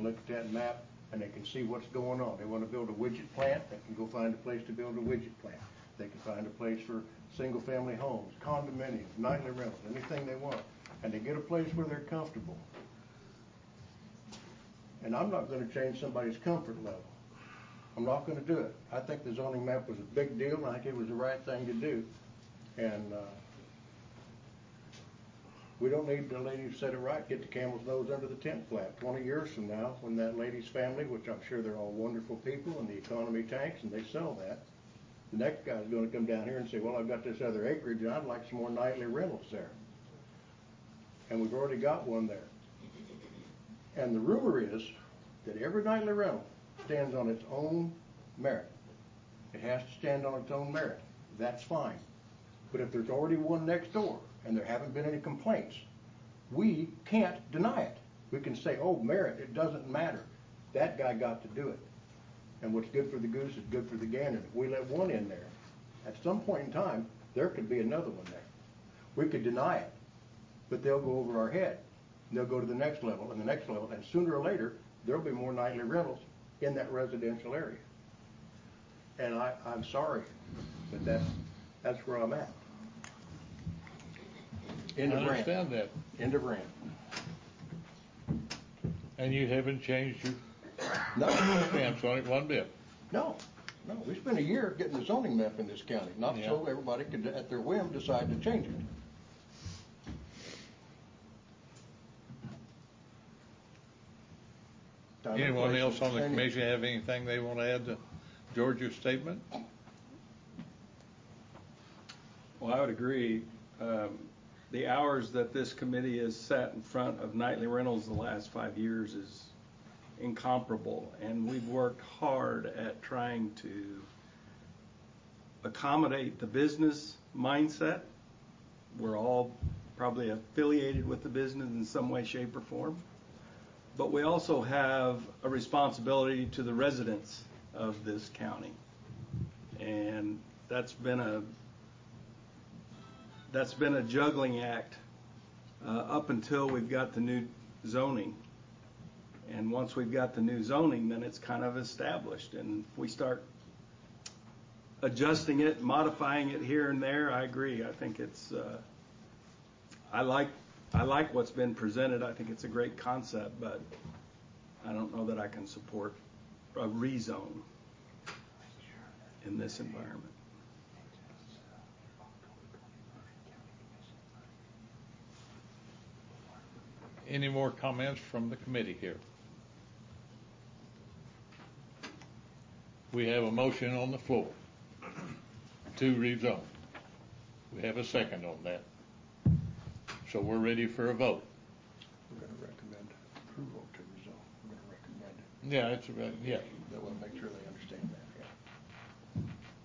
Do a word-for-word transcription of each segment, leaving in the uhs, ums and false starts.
look at that map and they can see what's going on. They want to build a widget plant, they can go find a place to build a widget plant. They can find a place for single-family homes, condominiums, nightly rentals, anything they want. And they get a place where they're comfortable. And I'm not going to change somebody's comfort level. I'm not going to do it. I think the zoning map was a big deal, and I think it was the right thing to do. And uh, we don't need the lady who said it right, get the camel's nose under the tent flap. twenty years from now, when that lady's family, which I'm sure they're all wonderful people, and the economy tanks and they sell that, the next guy's going to come down here and say, well, I've got this other acreage, and I'd like some more nightly rentals there. And we've already got one there. And the rumor is that every nightly rental stands on its own merit. It has to stand on its own merit. That's fine. But if there's already one next door and there haven't been any complaints, we can't deny it. We can say, oh, merit, it doesn't matter. That guy got to do it. And what's good for the goose is good for the gander. If we let one in there, at some point in time, there could be another one there. We could deny it, but they'll go over our head. And they'll go to the next level and the next level, and sooner or later, there'll be more nightly rentals in that residential area. And I, I'm sorry, but that's, that's where I'm at. End of I understand rant. that. End of rant. And you haven't changed your No. stance on it one bit. No. No. We spent a year getting the zoning map in this county, not Yeah. so everybody could, at their whim, decide to change it. Time Anyone and place else on the and- commission have anything they want to add to George's statement? Well, I would agree. Um, the hours that this committee has sat in front of nightly rentals the last five years is incomparable, and we've worked hard at trying to accommodate the business mindset. We're all probably affiliated with the business in some way, shape, or form, but we also have a responsibility to the residents of this county, and that's been a that's been a juggling act uh, up until we've got the new zoning. And once we've got the new zoning, then it's kind of established. And if we start adjusting it, modifying it here and there, I agree. I think it's, uh, I like, I like what's been presented. I think it's a great concept, but I don't know that I can support a rezone in this environment. Any more comments from the committee here? We have a motion on the floor to rezone. We have a second on that. So we're ready for a vote. We're going to recommend approval to rezone. We're going to recommend it. Yeah, it's a, yeah. They want to make sure they understand that, yeah.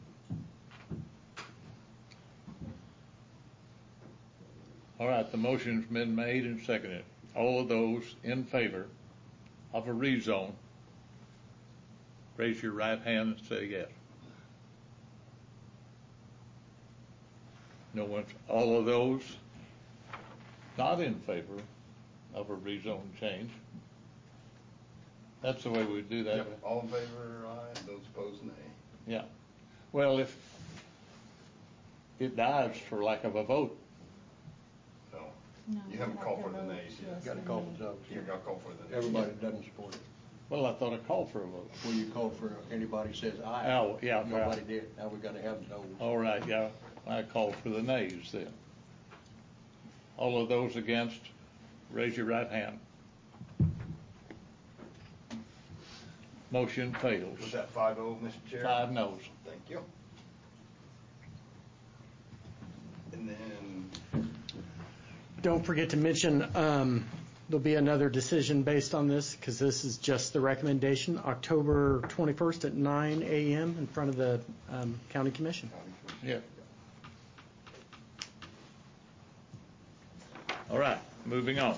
All right, the motion's been made and seconded. All of those in favor of a rezone, raise your right hand and say yes. No one. All of those not in favor of a rezone change. That's the way we do that. Yep. All in favor, aye, and those opposed, nay. Yeah. Well, if it dies for lack of a vote. No. No, You haven't you called have for to the vote, nays yet. yes. Got to call for those. You got to call for the nays. Everybody doesn't support it. Well, I thought I called for a vote. When you call for, anybody says aye. Oh, yeah, Nobody right. did. Now we got to have those. All right, yeah. I called for the nays then. All of those against, raise your right hand. Motion fails. Was that five oh, Mister Chair? Five noes. Thank you. And then, Don't forget to mention um, there'll be another decision based on this because this is just the recommendation, October twenty-first at nine a.m. in front of the um, County Commission. Yeah. All right, moving on.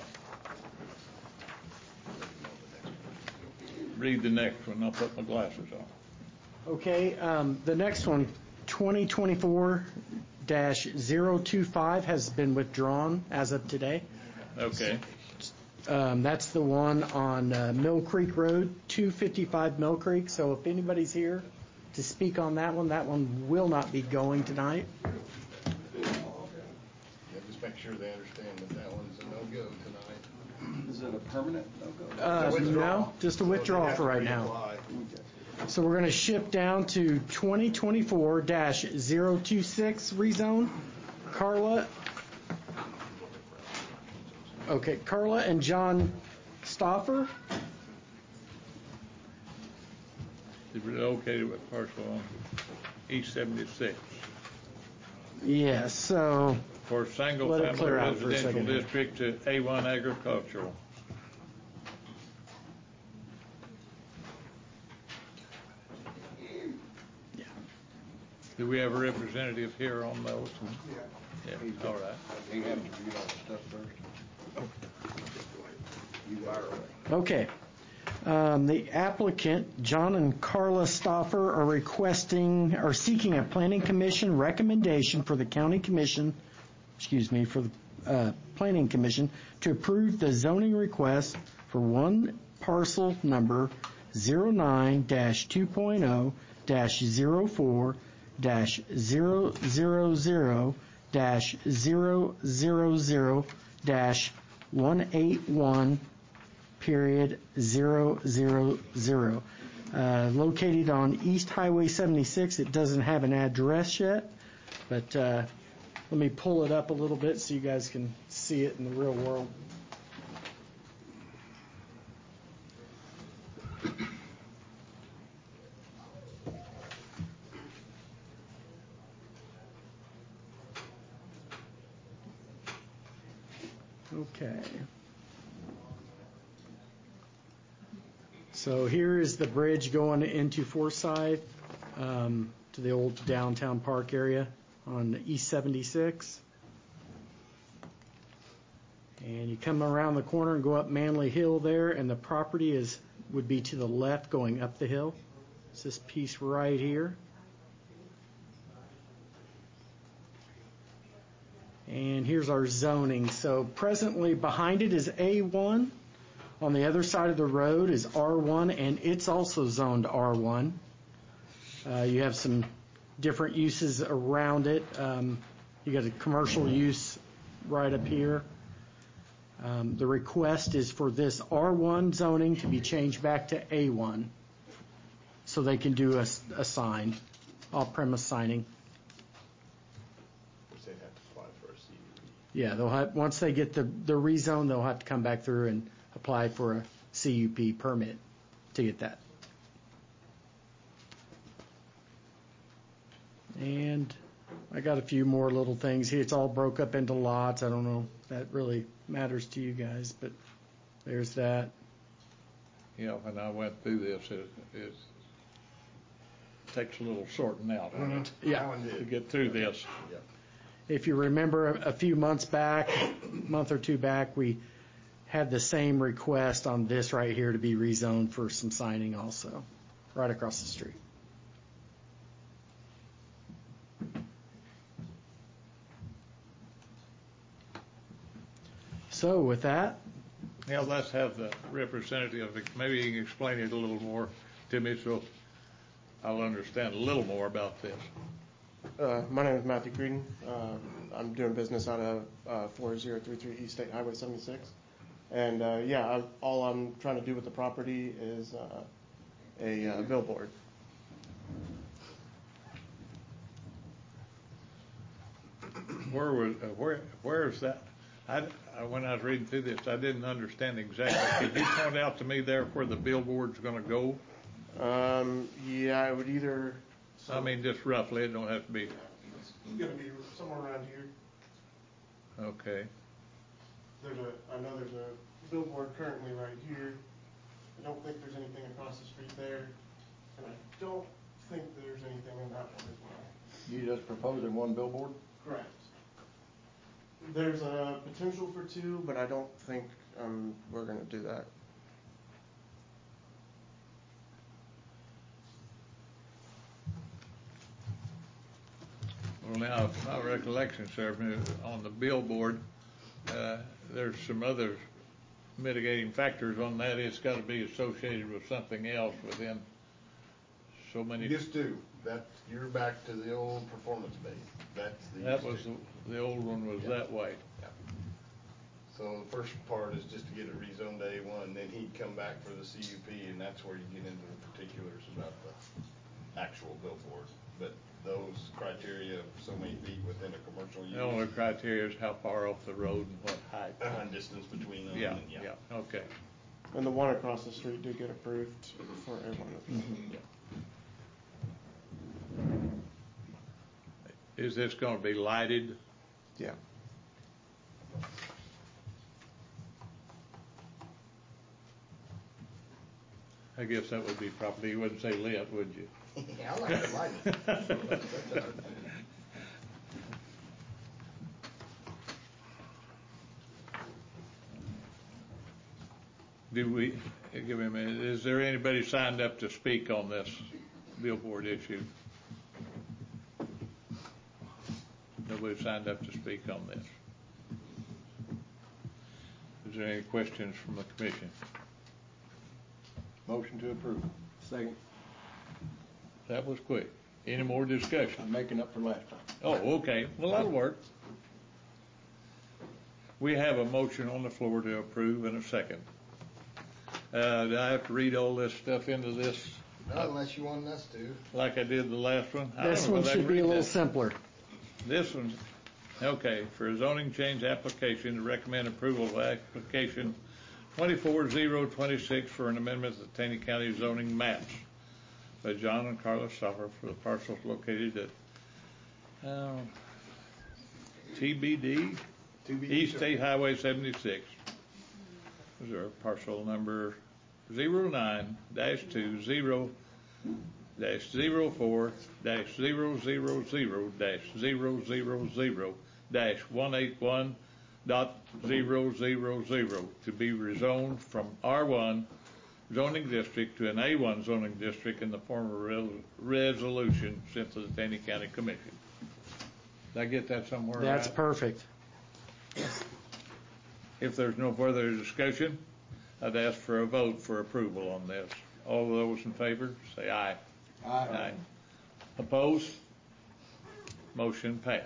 Read the next one. I'll put my glasses on. Okay, um, the next one, twenty twenty-four dash zero two five, has been withdrawn as of today. Okay. Um, that's the one on uh, Mill Creek Road, two fifty-five Mill Creek. So if anybody's here to speak on that one, that one will not be going tonight. Yeah, just make sure they understand that that one's a no-go tonight. Is it a permanent no-go? Uh, no, just a withdrawal for right now. Reapply. So we're going to shift down to twenty twenty-four dash zero two six rezone. Carla. Okay, Carla and John Stoffer. Is relocated with parcel on East seventy-six Yes, so for Let it single-family clear out for a residential second here. district to A one agricultural. yeah. Do we have a representative here on those? Yeah, all right. He had to read all the stuff first. You fire away. Okay. Um, the applicant, John and Carla Stoffer, are requesting, are seeking a planning commission recommendation for the county commission, excuse me, for the uh, planning commission to approve the zoning request for one parcel number zero nine dash two point oh dash zero four dash zero zero zero dash zero zero zero dash one eight one period zero zero zero. Uh, located on East Highway seventy-six. It doesn't have an address yet, but uh, let me pull it up a little bit so you guys can see it in the real world. Okay. So here is the bridge going into Forsyth, um, to the old downtown park area on East seventy-six. And you come around the corner and go up Manley Hill there, and the property is would be to the left going up the hill. It's this piece right here. And here's our zoning. So presently behind it is A one. On the other side of the road is R one, and it's also zoned R one. Uh, you have some different uses around it. Um, you got a commercial use right up here. Um, the request is for this R one zoning to be changed back to A one, so they can do a, a sign, off-premise signing. Which they'd have to apply for a C U P. Yeah, they'll have, once they get the, the rezone, they'll have to come back through and apply for a C U P permit to get that. And I got a few more little things here. It's all broke up into lots. I don't know if that really matters to you guys, but there's that. You know, when I went through this, it, it takes a little sorting out on it Yeah. to get through this. If you remember a, a few months back, month or two back, we had the same request on this right here to be rezoned for some signing also, right across the street. So with that, Yeah, let's have the representative, maybe you can explain it a little more to me so I'll understand a little more about this. Uh, my name is Matthew Creedon. Uh, I'm doing business out of uh, four zero three three East State Highway seventy-six. And uh, yeah, I, all I'm trying to do with the property is uh, a uh, billboard. Where was, uh, where, where is that? I, I, when I was reading through this, I didn't understand exactly. Could you point out to me there where the billboard's gonna go? Um, yeah, it would either. I mean, just roughly, it don't have to be, It's going to be somewhere around here. okay. There's a, I know there's a billboard currently right here. I don't think there's anything across the street there, and I don't think there's anything in that one as well. You just proposing one billboard? Correct. There's a potential for two, but I don't think um, we're going to do that. Well, now, if my recollection serves me, on the billboard, uh, there's some other mitigating factors on that, it's gotta be associated with something else within so many. Used to, that, you're back to the old performance base, that's the. That used was, to. the the old one was Yeah. that way. So the first part is just to get it rezoned to A one, then he'd come back for the C U P, and that's where you get into the particulars about the actual billboard. But those criteria, of so many feet within a commercial use. The only criteria is how far off the road and what height. Uh, distance between them, Yeah, and yeah. yeah, okay. And the one across the street did get approved for A one. Is this gonna be lighted? Yeah. I guess that would be property, you wouldn't say lit, would you? Yeah, I like the lighting. Do we, give me a minute, is there anybody signed up to speak on this billboard issue? Nobody signed up to speak on this. Is there any questions from the commission? Motion to approve. Second. That was quick. Any more discussion? I'm making up for last time. Oh, okay, well, that'll work. We have a motion on the floor to approve in a second. Uh, do I have to read all this stuff into this Not unless you want us to. like I did the last one? I don't This know one whether I should can be a read little that. simpler. This one's, okay, for a zoning change application, to recommend approval of application twenty-four zero twenty-six for an amendment to the Taney County zoning maps by John and Carla Suffer for the parcels located at, uh, T B D, East State Highway seventy-six, Missouri, parcel number zero nine dash two zero dash zero four dash zero zero zero dash zero zero zero dash one eight one dot zero zero zero to be rezoned from R one zoning district to an A one zoning district in the form of a resolution sent to the Taney County Commission. Did I get that somewhere? That's right? perfect. If there's no further discussion, I'd ask for a vote for approval on this. All those in favor, say aye. Aye. Opposed? Motion passed.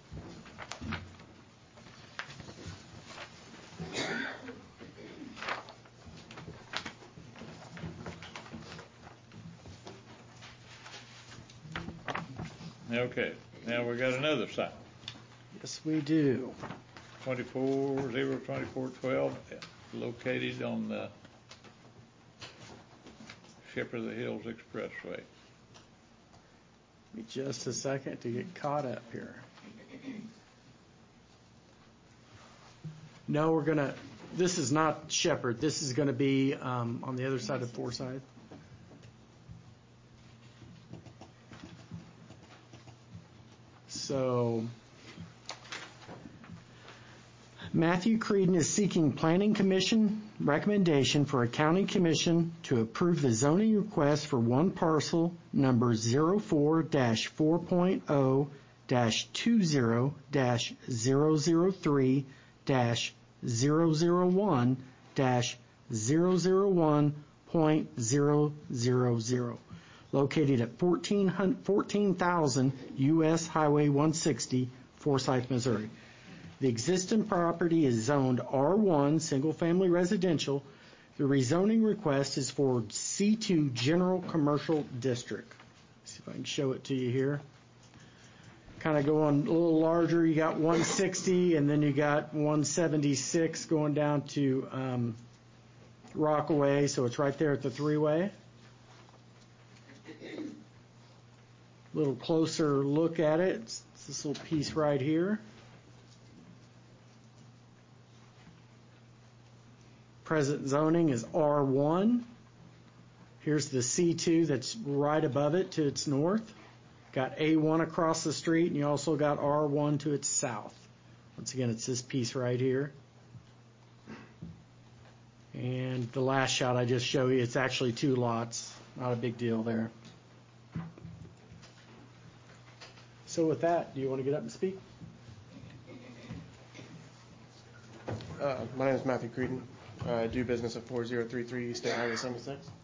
Okay, now we got another sign, Yes, we do. twenty-four zero twenty-four twelve, located on the Shepherd of the Hills Expressway. Give me just a second to get caught up here. No, we're gonna, this is not Shepherd. This is gonna be um, on the other side of Forsyth. So, Matthew Creedon is seeking Planning Commission recommendation for a county commission to approve the zoning request for one parcel number zero four dash four point oh dash two zero dash zero zero three dash zero zero one dash zero zero one point zero zero zero, located at fourteen thousand U S Highway one sixty, Forsyth, Missouri. The existing property is zoned R one, single-family residential. The rezoning request is for C two, general commercial district. See if I can show it to you here. Kind of going a little larger. You got one sixty, and then you got one seventy-six going down to um, Rockaway, so it's right there at the three-way. A little closer look at it. It's this little piece right here. Present zoning is R one. Here's the C two that's right above it to its north. Got A one across the street, and you also got R one to its south. Once again, it's this piece right here. And the last shot I just showed you, it's actually two lots. Not a big deal there. So with that, do you want to get up and speak? Uh, my name is Matthew Creedon. uh, do business at four zero three three East State Highway seventy-six.